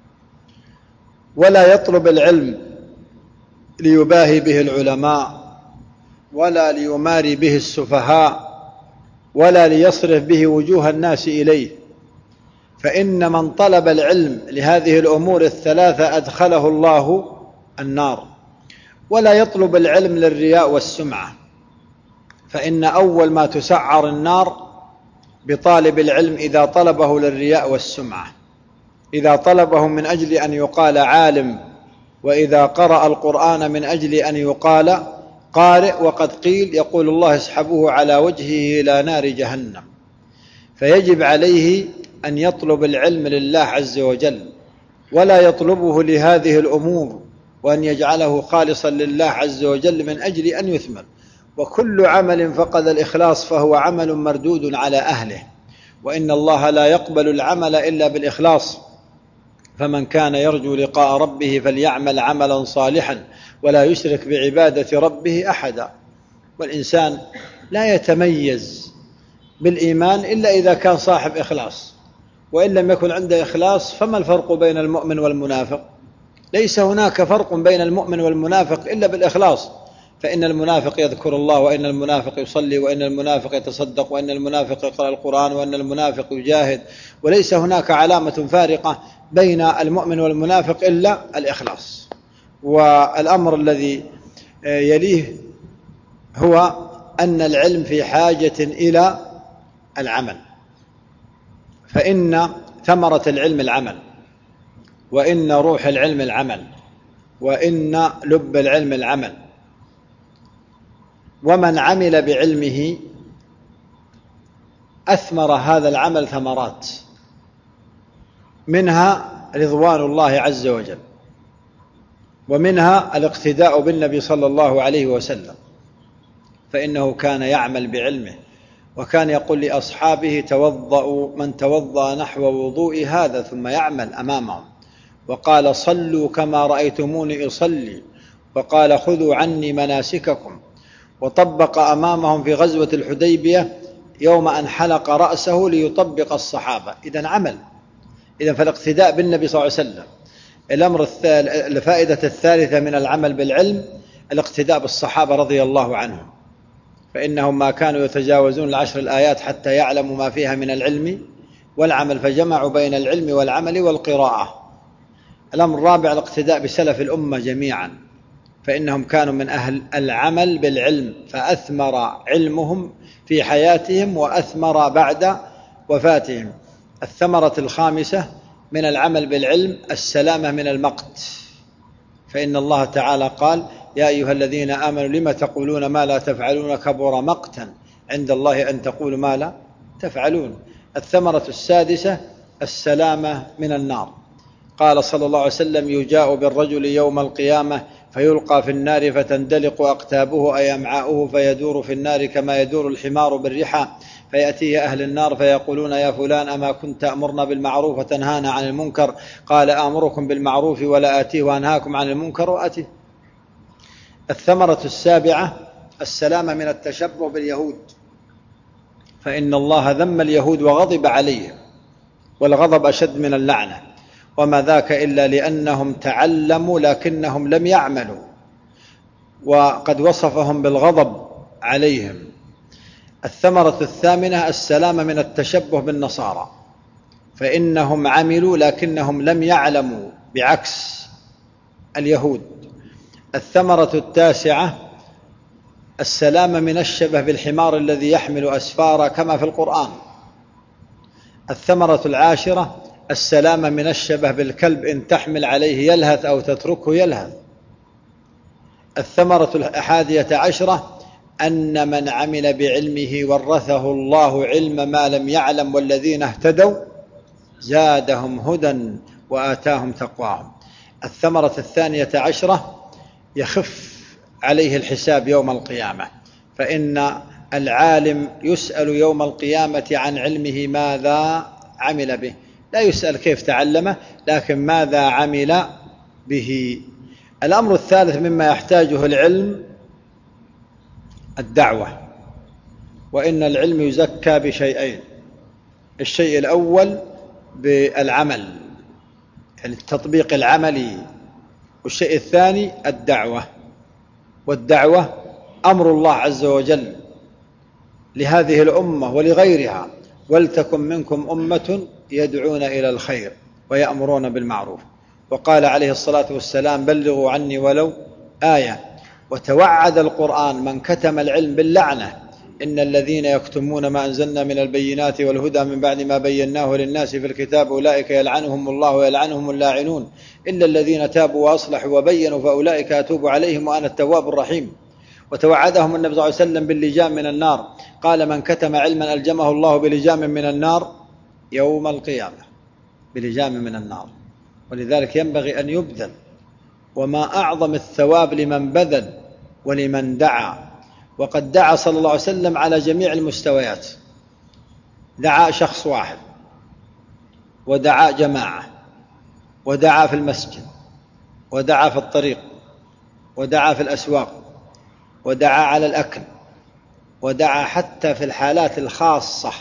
ولا يطلب العلم ليباهي به العلماء، ولا ليماري به السفهاء، ولا ليصرف به وجوه الناس إليه، فإن من طلب العلم لهذه الأمور الثلاثة أدخله الله النار. ولا يطلب العلم للرياء والسمعة، فإن أول ما تسعر النار بطالب العلم إذا طلبه للرياء والسمعة. إذا طلبه من أجل أن يقال عالم، وإذا قرأ القرآن من أجل أن يقال قارئ، وقد قيل يقول الله اسحبوه على وجهه إلى نار جهنم. فيجب عليه أن يطلب العلم لله عز وجل، ولا يطلبه لهذه الأمور، وأن يجعله خالصا لله عز وجل من أجل أن يثمر. وكل عمل فقد الإخلاص فهو عمل مردود على أهله، وإن الله لا يقبل العمل إلا بالإخلاص. فمن كان يرجو لقاء ربه فليعمل عملا صالحا ولا يشرك بعبادة ربه أحدا. والإنسان لا يتميز بالإيمان إلا إذا كان صاحب إخلاص، وإن لم يكن عنده إخلاص فما الفرق بين المؤمن والمنافق؟ ليس هناك فرق بين المؤمن والمنافق إلا بالإخلاص. فإن المنافق يذكر الله، وإن المنافق يصلي، وإن المنافق يتصدق، وإن المنافق يقرأ القرآن، وإن المنافق يجاهد، وليس هناك علامة فارقة بين المؤمن والمنافق إلا الإخلاص. والأمر الذي يليه هو أن العلم في حاجة إلى العمل، فإن ثمرة العلم العمل، وإن روح العلم العمل، وإن لب العلم العمل. ومن عمل بعلمه أثمر هذا العمل ثمرات، منها رضوان الله عز وجل، ومنها الاقتداء بالنبي صلى الله عليه وسلم، فإنه كان يعمل بعلمه، وكان يقول لأصحابه توضأوا، من توضأ نحو وضوء هذا ثم يعمل أمامهم، وقال صلوا كما رأيتموني أصلي، وقال خذوا عني مناسككم. وطبق أمامهم في غزوة الحديبية يوم أن حلق رأسه ليطبق الصحابة. إذن عمل. إذن فالاقتداء بالنبي صلى الله عليه وسلم. الفائدة الثالثة من العمل بالعلم الاقتداء بالصحابة رضي الله عنهم، فإنهم ما كانوا يتجاوزون 10 الآيات حتى يعلموا ما فيها من العلم والعمل، فجمعوا بين العلم والعمل والقراءة. الأمر الرابع الاقتداء بسلف الأمة جميعا، فإنهم كانوا من أهل العمل بالعلم، فأثمر علمهم في حياتهم وأثمر بعد وفاتهم. الثمرة الخامسة من العمل بالعلم السلامة من المقت، فإن الله تعالى قال: يا أيها الذين آمنوا لم تقولون ما لا تفعلون كبر مقتا عند الله أن تقولوا ما لا تفعلون. الثمرة السادسة السلامة من النار. قال صلى الله عليه وسلم: يجاء بالرجل يوم القيامة فيلقى في النار فتندلق أقتابه أي أمعاؤه فيدور في النار كما يدور الحمار بالرحى، فيأتيه أهل النار فيقولون: يا فلان أما كنت تأمرنا بالمعروف وتنهانا عن المنكر؟ قال: آمركم بالمعروف ولا آتيه وأنهاكم عن المنكر وآتيه. الثمرة السابعة السلامة من التشبه باليهود، فإن الله ذم اليهود وغضب عليهم، والغضب أشد من اللعنة، وما ذاك إلا لأنهم تعلموا لكنهم لم يعملوا، وقد وصفهم بالغضب عليهم. الثمرة الثامنة السلامة من التشبه بالنصارى، فإنهم عملوا لكنهم لم يعلموا بعكس اليهود. الثمرة التاسعة السلامة من الشبه بالحمار الذي يحمل أسفارا كما في القرآن. الثمرة العاشرة السلامة من الشبه بالكلب إن تحمل عليه يلهث أو تتركه يلهث. الثمرة الحادية عشرة أن من عمل بعلمه ورثه الله علم ما لم يعلم، والذين اهتدوا زادهم هدى وآتاهم تقواهم. الثمرة الثانية عشرة يخف عليه الحساب يوم القيامة، فإن العالم يسأل يوم القيامة عن علمه ماذا عمل به، لا يسأل كيف تعلمه لكن ماذا عمل به. الأمر الثالث مما يحتاجه العلم الدعوة، وإن العلم يزكى بشيئين: الشيء الأول بالعمل، يعني التطبيق العملي، والشيء الثاني الدعوة. والدعوة أمر الله عز وجل لهذه الأمة ولغيرها: ولتكن منكم أمة يدعون إلى الخير ويأمرون بالمعروف. وقال عليه الصلاة والسلام: بلغوا عني ولو آية. وتوعد القرآن من كتم العلم باللعنة: إن الذين يكتمون ما أنزلنا من البينات والهدى من بعد ما بيناه للناس في الكتاب أولئك يلعنهم الله ويلعنهم اللاعنون إلا الذين تابوا وأصلحوا وبينوا فأولئك أتوب عليهم وأنا التواب الرحيم. وتوعدهم النبي صلى الله عليه وسلم باللجام من النار، قال: من كتم علما ألجمه الله بلجام من النار يوم القيامة، بلجام من النار. ولذلك ينبغي أن يبذل، وما أعظم الثواب لمن بذل ولمن دعا. وقد دعا صلى الله عليه وسلم على جميع المستويات، دعا شخص واحد، ودعا جماعة، ودعا في المسجد، ودعا في الطريق، ودعا في الأسواق، ودعا على الأكل، ودعا حتى في الحالات الخاصة.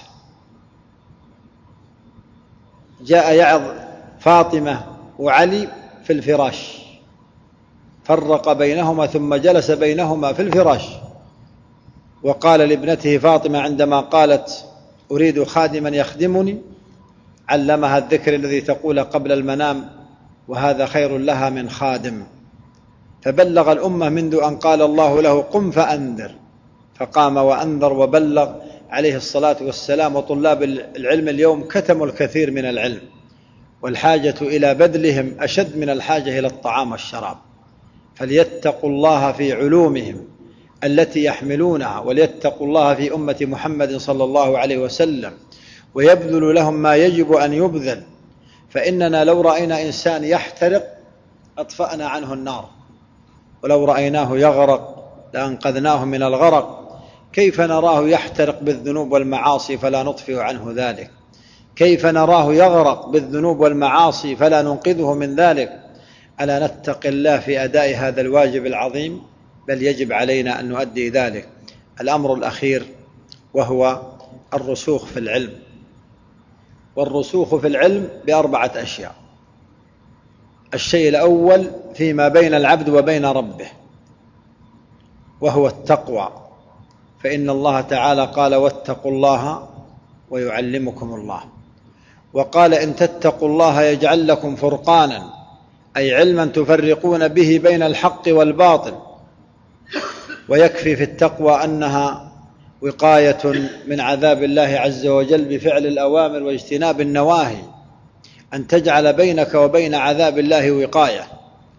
جاء يعظ فاطمة وعلي في الفراش، فرق بينهما ثم جلس بينهما في الفراش، وقال لابنته فاطمة عندما قالت: أريد خادما يخدمني، علمها الذكر الذي تقول قبل المنام: وهذا خير لها من خادم. فبلغ الأمة منذ أن قال الله له: قم فأنذر، فقام وأنذر وبلغ عليه الصلاة والسلام. وطلاب العلم اليوم كتموا الكثير من العلم، والحاجة إلى بذلهم أشد من الحاجة إلى الطعام والشراب. فليتقوا الله في علومهم التي يحملونها، وليتقوا الله في أمة محمد صلى الله عليه وسلم، ويبذلوا لهم ما يجب أن يبذل. فإننا لو رأينا إنسان يحترق أطفأنا عنه النار، ولو رأيناه يغرق لأنقذناه من الغرق. كيف نراه يحترق بالذنوب والمعاصي فلا نطفئ عنه ذلك؟ كيف نراه يغرق بالذنوب والمعاصي فلا ننقذه من ذلك؟ ألا نتقي الله في أداء هذا الواجب العظيم؟ بل يجب علينا أن نؤدي ذلك. الأمر الأخير وهو الرسوخ في العلم، والرسوخ في العلم بأربعة أشياء. الشيء الأول فيما بين العبد وبين ربه، وهو التقوى، فإن الله تعالى قال: واتقوا الله ويعلمكم الله. وقال: إن تتقوا الله يجعل لكم فرقانا، أي علما تفرقون به بين الحق والباطل. ويكفي في التقوى أنها وقاية من عذاب الله عز وجل بفعل الأوامر واجتناب النواهي، أن تجعل بينك وبين عذاب الله وقاية.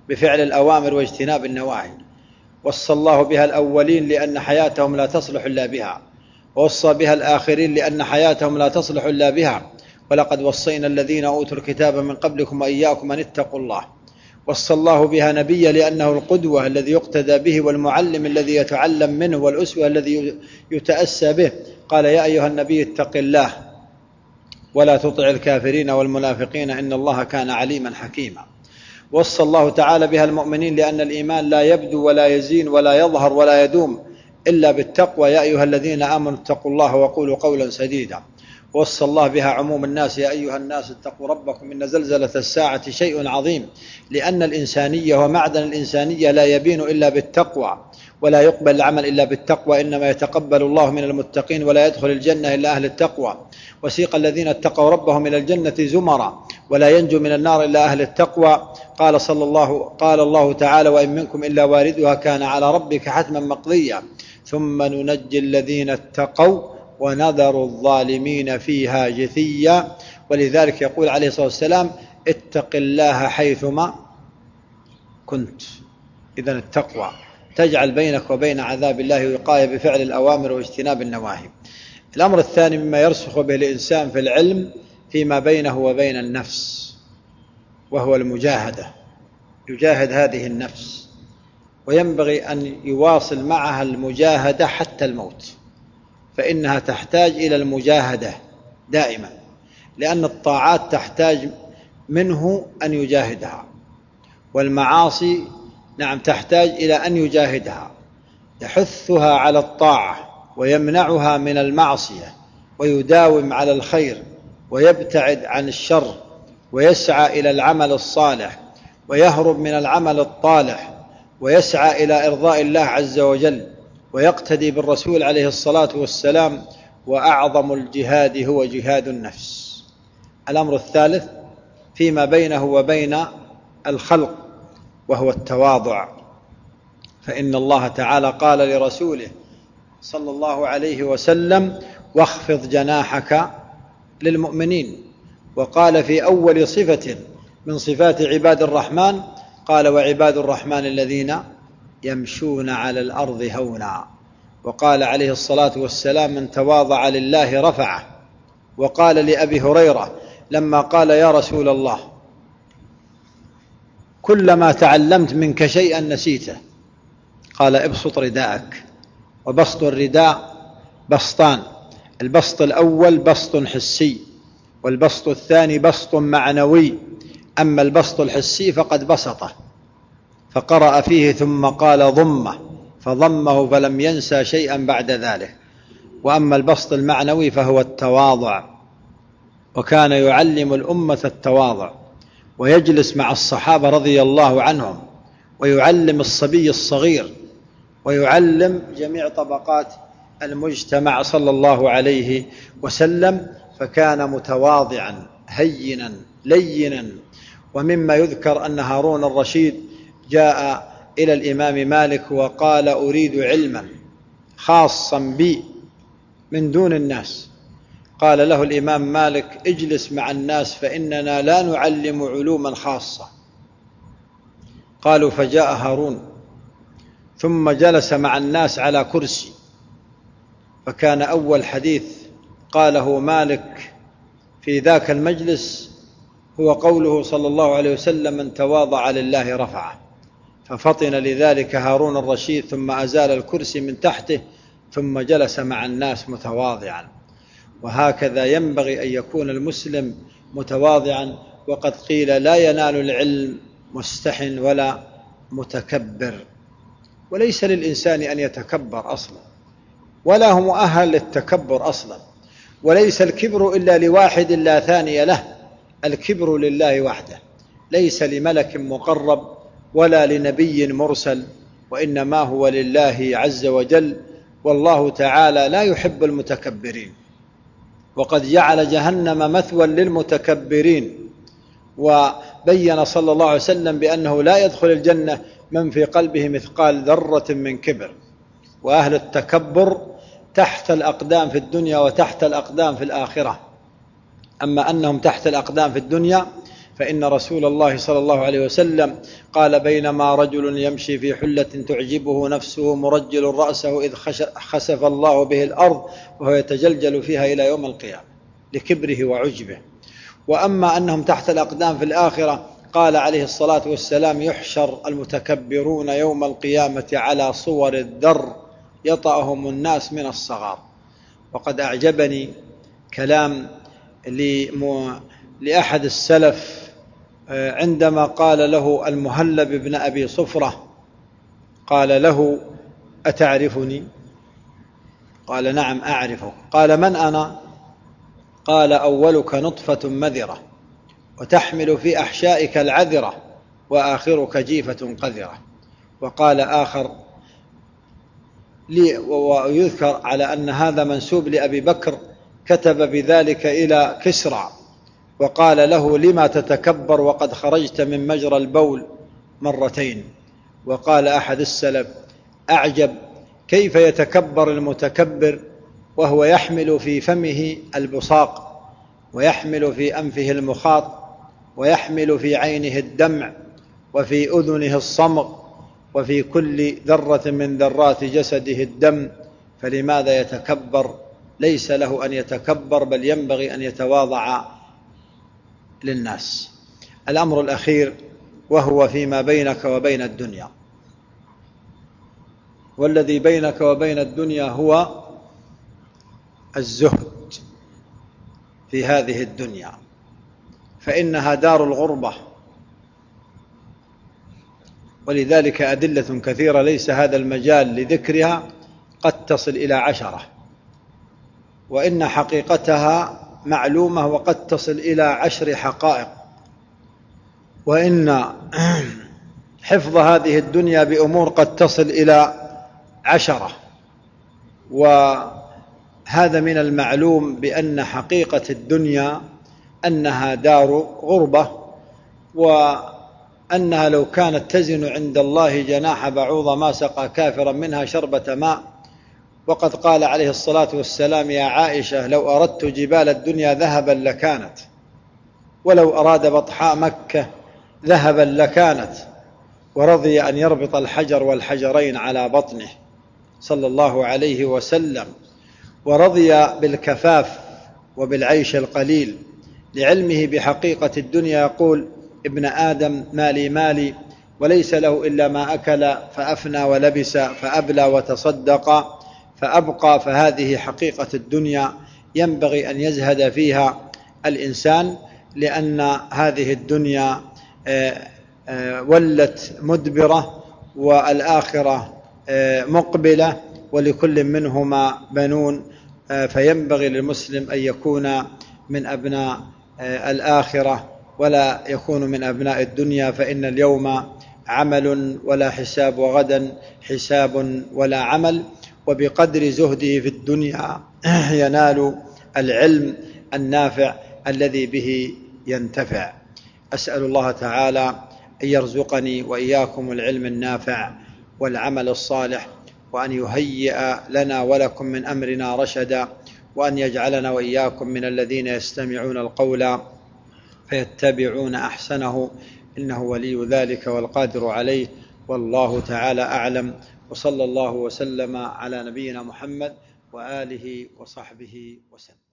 بفعل الأوامر واجتناب النواهي. وصى الله بها الأولين لأن حياتهم لا تصلح إلا بها، ووصى بها الآخرين لأن حياتهم لا تصلح إلا بها. ولقد وصينا الذين أوتوا الكتاب من قبلكم وإياكم أن اتقوا الله. وصى الله بها نبيا لأنه القدوة الذي يقتدى به، والمعلم الذي يتعلم منه، والأسوة الذي يتأسى به. قال: يا أيها النبي اتق الله ولا تطع الكافرين والمنافقين إن الله كان عليما حكيما. وصى الله تعالى بها المؤمنين لأن الإيمان لا يبدو ولا يزين ولا يظهر ولا يدوم إلا بالتقوى. يا أيها الذين آمنوا اتقوا الله وقولوا قولا سديدا. وصى الله بها عموم الناس: يا أيها الناس اتقوا ربكم إن زلزلة الساعة شيء عظيم، لأن الإنسانية ومعدن الإنسانية لا يبين إلا بالتقوى، ولا يقبل العمل إلا بالتقوى، إنما يتقبل الله من المتقين، ولا يدخل الجنة إلا أهل التقوى. وسيق الذين اتقوا ربهم إلى الجنة زمرا، ولا ينجو من النار إلا أهل التقوى. قال الله تعالى: وإن منكم إلا واردها كان على ربك حتما مقضيا ثم ننجي الذين اتقوا ونذر الظالمين فيها جثيا. ولذلك يقول عليه الصلاة والسلام: اتق الله حيثما كنت. إذن التقوى تجعل بينك وبين عذاب الله وقاية بفعل الأوامر واجتناب النواهي. الأمر الثاني مما يرسخ به الإنسان في العلم فيما بينه وبين النفس، وهو المجاهدة. يجاهد هذه النفس، وينبغي أن يواصل معها المجاهدة حتى الموت، فإنها تحتاج إلى المجاهدة دائما، لأن الطاعات تحتاج منه أن يجاهدها، والمعاصي تحتاج إلى أن يجاهدها. يحثها على الطاعة ويمنعها من المعصية، ويداوم على الخير ويبتعد عن الشر، ويسعى إلى العمل الصالح ويهرب من العمل الطالح، ويسعى إلى إرضاء الله عز وجل، ويقتدي بالرسول عليه الصلاة والسلام. وأعظم الجهاد هو جهاد النفس. الأمر الثالث فيما بينه وبين الخلق، وهو التواضع. فإن الله تعالى قال لرسوله صلى الله عليه وسلم: واخفض جناحك للمؤمنين. وقال في أول صفة من صفات عباد الرحمن قال: وعباد الرحمن الذين يمشون على الأرض هونا. وقال عليه الصلاة والسلام: من تواضع لله رفعه. وقال لأبي هريرة لما قال: يا رسول الله، كلما تعلمت منك شيئا نسيته. قال: ابسط رداءك. وبسط الرداء بسطان: البسط الأول بسط حسي، والبسط الثاني بسط معنوي. أما البسط الحسي فقد بسطه فقرأ فيه ثم قال ضمه فضمه فلم ينسى شيئا بعد ذلك. وأما البسط المعنوي فهو التواضع، وكان يعلم الأمة التواضع، ويجلس مع الصحابة رضي الله عنهم، ويعلم الصبي الصغير، ويعلم جميع طبقات المجتمع صلى الله عليه وسلم. فكان متواضعا هينا لينا. ومما يذكر أن هارون الرشيد جاء إلى الإمام مالك وقال: أريد علما خاصا بي من دون الناس. قال له الإمام مالك: اجلس مع الناس فإننا لا نعلم علوما خاصة. قالوا: فجاء هارون ثم جلس مع الناس على كرسي، فكان أول حديث قاله مالك في ذاك المجلس هو قوله صلى الله عليه وسلم: من تواضع لله رفعه. ففطن لذلك هارون الرشيد، ثم أزال الكرسي من تحته، ثم جلس مع الناس متواضعا. وهكذا ينبغي أن يكون المسلم متواضعا. وقد قيل: لا ينال العلم مستحن ولا متكبر. وليس للإنسان أن يتكبر أصلا، ولا هو مؤهل للتكبر أصلا. وليس الكبر إلا لواحد لا ثاني له، الكبر لله وحده، ليس لملك مقرب ولا لنبي مرسل، وإنما هو لله عز وجل. والله تعالى لا يحب المتكبرين، وقد جعل جهنم مثوى للمتكبرين. وبين صلى الله عليه وسلم بأنه لا يدخل الجنة من في قلبه مثقال ذرة من كبر. وأهل التكبر تحت الأقدام في الدنيا وتحت الأقدام في الآخرة. أما أنهم تحت الأقدام في الدنيا فإن رسول الله صلى الله عليه وسلم قال: بينما رجل يمشي في حلة تعجبه نفسه مرجل رأسه إذ خسف الله به الأرض وهو يتجلجل فيها إلى يوم القيامة لكبره وعجبه. وأما أنهم تحت الأقدام في الآخرة، قال عليه الصلاة والسلام: يحشر المتكبرون يوم القيامة على صور الذر يطأهم الناس من الصغار. وقد أعجبني كلام لأحد السلف عندما قال له المهلب بن أبي صفرة، قال له: أتعرفني؟ قال: نعم أعرفك. قال: من أنا؟ قال: أولك نطفة مذرة، وتحمل في أحشائك العذرة، وآخرك جيفة قذرة. وقال آخر ويذكر على أن هذا منسوب لأبي بكر، كتب بذلك إلى كسرى وقال له: لما تتكبر وقد خرجت من مجرى البول مرتين؟ وقال أحد السلف: أعجب كيف يتكبر المتكبر وهو يحمل في فمه البصاق، ويحمل في أنفه المخاط، ويحمل في عينه الدمع، وفي أذنه الصمغ، وفي كل ذرة من ذرات جسده الدم، فلماذا يتكبر؟ ليس له أن يتكبر، بل ينبغي أن يتواضع للناس. الأمر الأخير وهو فيما بينك وبين الدنيا، والذي بينك وبين الدنيا هو الزهد في هذه الدنيا، فإنها دار الغربة، ولذلك أدلة كثيرة ليس هذا المجال لذكرها، قد تصل إلى 10، وإن حقيقتها معلومة وقد تصل إلى 10 حقائق. وإن حفظ هذه الدنيا بأمور قد تصل إلى 10. وهذا من المعلوم بأن حقيقة الدنيا أنها دار غربة، وأنها لو كانت تزن عند الله جناح بعوضة ما سقى كافرا منها شربة ماء. وقد قال عليه الصلاة والسلام: يا عائشة، لو أردت جبال الدنيا ذهبا لكانت، ولو أراد بطحاء مكة ذهبا لكانت. ورضي أن يربط الحجر والحجرين على بطنه صلى الله عليه وسلم. ورضي بالكفاف وبالعيش القليل لعلمه بحقيقة الدنيا. يقول: ابن آدم مالي مالي، وليس له إلا ما أكل فأفنى ولبس فأبلى وتصدق فأبقى. فهذه حقيقة الدنيا ينبغي أن يزهد فيها الإنسان، لأن هذه الدنيا ولت مدبرة والآخرة مقبلة، ولكل منهما بنون. فينبغي للمسلم أن يكون من أبناء الآخرة ولا يكون من أبناء الدنيا، فإن اليوم عمل ولا حساب، وغدا حساب ولا عمل. وبقدر زهده في الدنيا ينال العلم النافع الذي به ينتفع. أسأل الله تعالى أن يرزقني وإياكم العلم النافع والعمل الصالح، وأن يهيئ لنا ولكم من أمرنا رشدا، وأن يجعلنا وإياكم من الذين يستمعون القول فيتبعون أحسنه، إنه ولي ذلك والقادر عليه. والله تعالى أعلم، وصلى الله وسلم على نبينا محمد وآله وصحبه وسلم.